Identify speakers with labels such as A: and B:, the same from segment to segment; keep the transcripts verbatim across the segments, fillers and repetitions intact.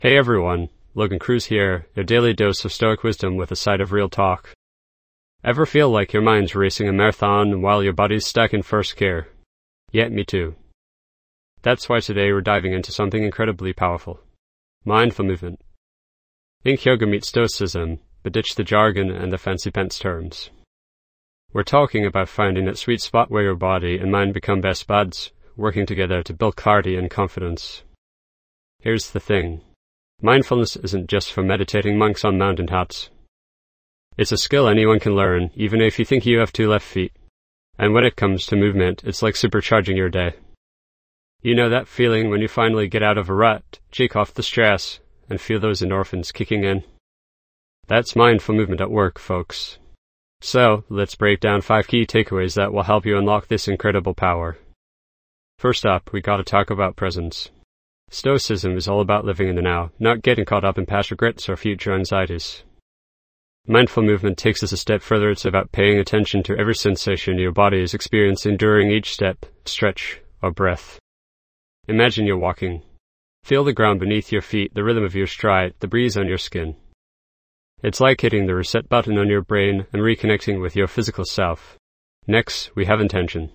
A: Hey everyone, Logan Cruz here, your daily dose of stoic wisdom with a side of real talk. Ever feel like your mind's racing a marathon while your body's stuck in first gear? Yeah, me too. That's why today we're diving into something incredibly powerful. Mindful movement. Think yoga meets stoicism, but ditch the jargon and the fancy pants terms. We're talking about finding that sweet spot where your body and mind become best buds, working together to build clarity and confidence. Here's the thing. Mindfulness isn't just for meditating monks on mountain tops. It's a skill anyone can learn, even if you think you have two left feet. And when it comes to movement, it's like supercharging your day. You know that feeling when you finally get out of a rut, shake off the stress, and feel those endorphins kicking in? That's mindful movement at work, folks. So, let's break down five key takeaways that will help you unlock this incredible power. First up, we gotta talk about presence. Stoicism is all about living in the now, not getting caught up in past regrets or future anxieties. Mindful movement takes us a step further. It's about paying attention to every sensation your body is experiencing during each step, stretch, or breath. Imagine you're walking. Feel the ground beneath your feet, the rhythm of your stride, the breeze on your skin. It's like hitting the reset button on your brain and reconnecting with your physical self. Next, we have intention.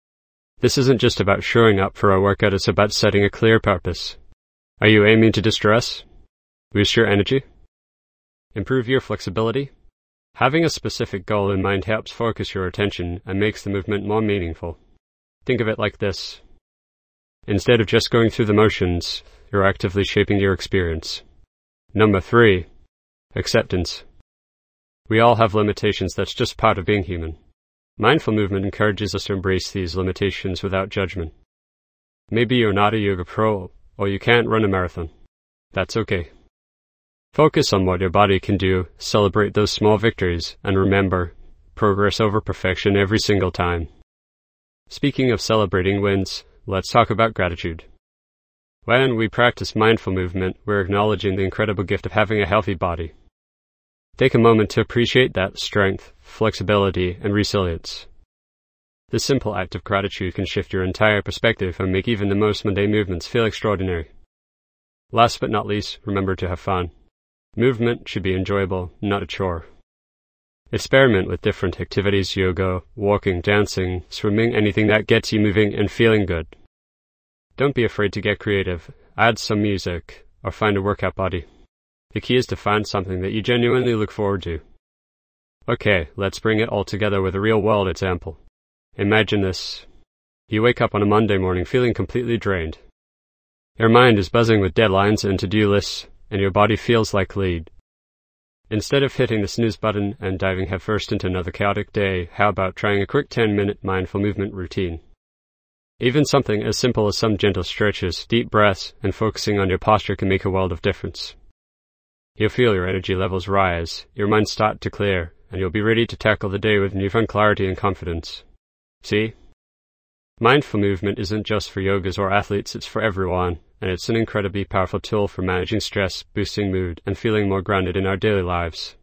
A: This isn't just about showing up for a workout, it's about setting a clear purpose. Are you aiming to distress? Boost your energy? Improve your flexibility? Having a specific goal in mind helps focus your attention and makes the movement more meaningful. Think of it like this. Instead of just going through the motions, you're actively shaping your experience. Number three, acceptance. We all have limitations. That's just part of being human. Mindful movement encourages us to embrace these limitations without judgment. Maybe you're not a yoga pro, or you can't run a marathon. That's okay. Focus on what your body can do, celebrate those small victories, and remember, progress over perfection every single time. Speaking of celebrating wins, let's talk about gratitude. When we practice mindful movement, we're acknowledging the incredible gift of having a healthy body. Take a moment to appreciate that strength, flexibility, and resilience. This simple act of gratitude can shift your entire perspective and make even the most mundane movements feel extraordinary. Last but not least, remember to have fun. Movement should be enjoyable, not a chore. Experiment with different activities: yoga, walking, dancing, swimming, anything that gets you moving and feeling good. Don't be afraid to get creative. Add some music, or find a workout buddy. The key is to find something that you genuinely look forward to. Okay, let's bring it all together with a real-world example. Imagine this. You wake up on a Monday morning feeling completely drained. Your mind is buzzing with deadlines and to-do lists, and your body feels like lead. Instead of hitting the snooze button and diving headfirst into another chaotic day, how about trying a quick ten-minute mindful movement routine? Even something as simple as some gentle stretches, deep breaths, and focusing on your posture can make a world of difference. You'll feel your energy levels rise, your mind start to clear, and you'll be ready to tackle the day with newfound clarity and confidence. See? Mindful movement isn't just for yogas or athletes, it's for everyone, and it's an incredibly powerful tool for managing stress, boosting mood, and feeling more grounded in our daily lives.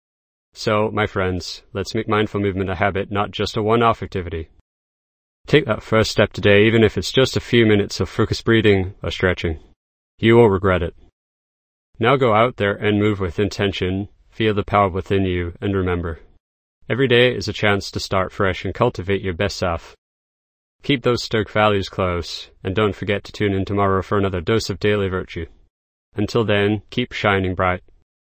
A: So, my friends, let's make mindful movement a habit, not just a one-off activity. Take that first step today, even if it's just a few minutes of focused breathing or stretching. You won't regret it. Now go out there and move with intention, feel the power within you, and remember, every day is a chance to start fresh and cultivate your best self. Keep those stoic values close, and don't forget to tune in tomorrow for another dose of daily virtue. Until then, keep shining bright.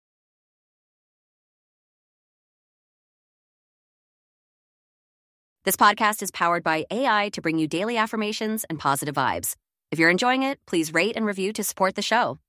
B: This podcast is powered by A I to bring you daily affirmations and positive vibes. If you're enjoying it, please rate and review to support the show.